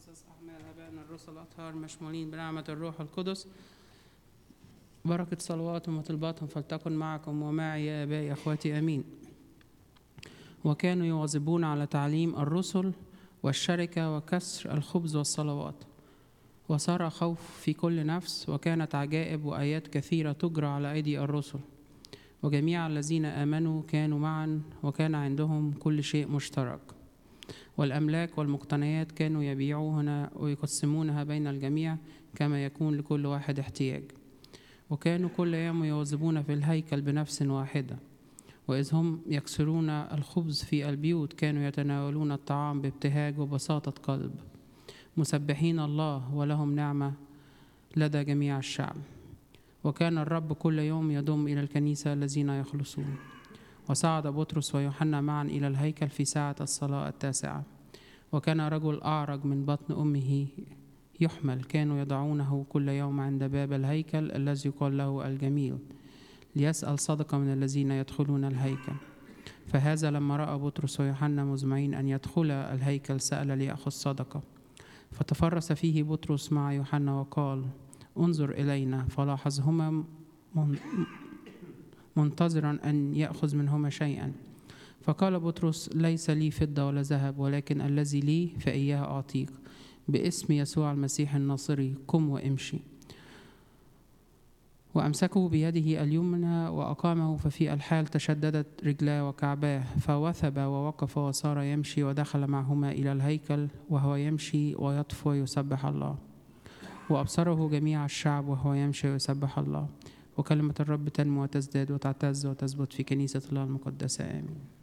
قصص أعمال آبائنا الرسل الأطهار مشمولين بنعمة الروح القدس. بركة صلواتهم وطلباتهم فلتكن معكم ومعي يا آبائي أخواتي آمين. وكانوا يواظبون على تعليم الرسل والشركة وكسر الخبز والصلوات، وصار خوف في كل نفس، وكانت عجائب وآيات كثيرة تجرى على أيدي الرسل. وجميع الذين آمنوا كانوا معا، وكان عندهم كل شيء مشترك، والأملاك والمقتنيات كانوا يبيعونها ويقسمونها بين الجميع كما يكون لكل واحد احتياج. وكانوا كل يوم يواظبون في الهيكل بنفس واحدة، وإذ هم يكسرون الخبز في البيوت كانوا يتناولون الطعام بابتهاج وبساطة قلب، مسبحين الله ولهم نعمة لدى جميع الشعب. وكان الرب كل يوم يضم إلى الكنيسة الذين يخلصون. وصعد بطرس ويوحنا معا إلى الهيكل في ساعة الصلاة 9، وكان رجل أعرج من بطن أمه يحمل، كانوا يضعونه كل يوم عند باب الهيكل الذي يقال له الجميل، ليسأل صدقة من الذين يدخلون الهيكل. فهذا لما رأى بطرس ويوحنا مزمعين أن يدخل الهيكل سأل ليأخذ صدقة. فتفرس فيه بطرس مع يوحنا وقال: انظر إلينا. فلاحظهما منتظرا أن يأخذ منهما شيئا. فقال بطرس: ليس لي فضة ولا ذهب، ولكن الذي لي فإياه أعطيك. باسم يسوع المسيح الناصري قم وامشي. وأمسكه بيده اليمنى وأقامه، ففي الحال تشددت رجلاه وكعباه، فوثب ووقف وصار يمشي، ودخل معهما إلى الهيكل وهو يمشي ويطفو ويسبح الله. وأبصره جميع الشعب وهو يمشي ويسبح الله. وكلمة الرب تنمو وتزداد وتعتز وتثبت في كنيسة الله المقدسة. آمين.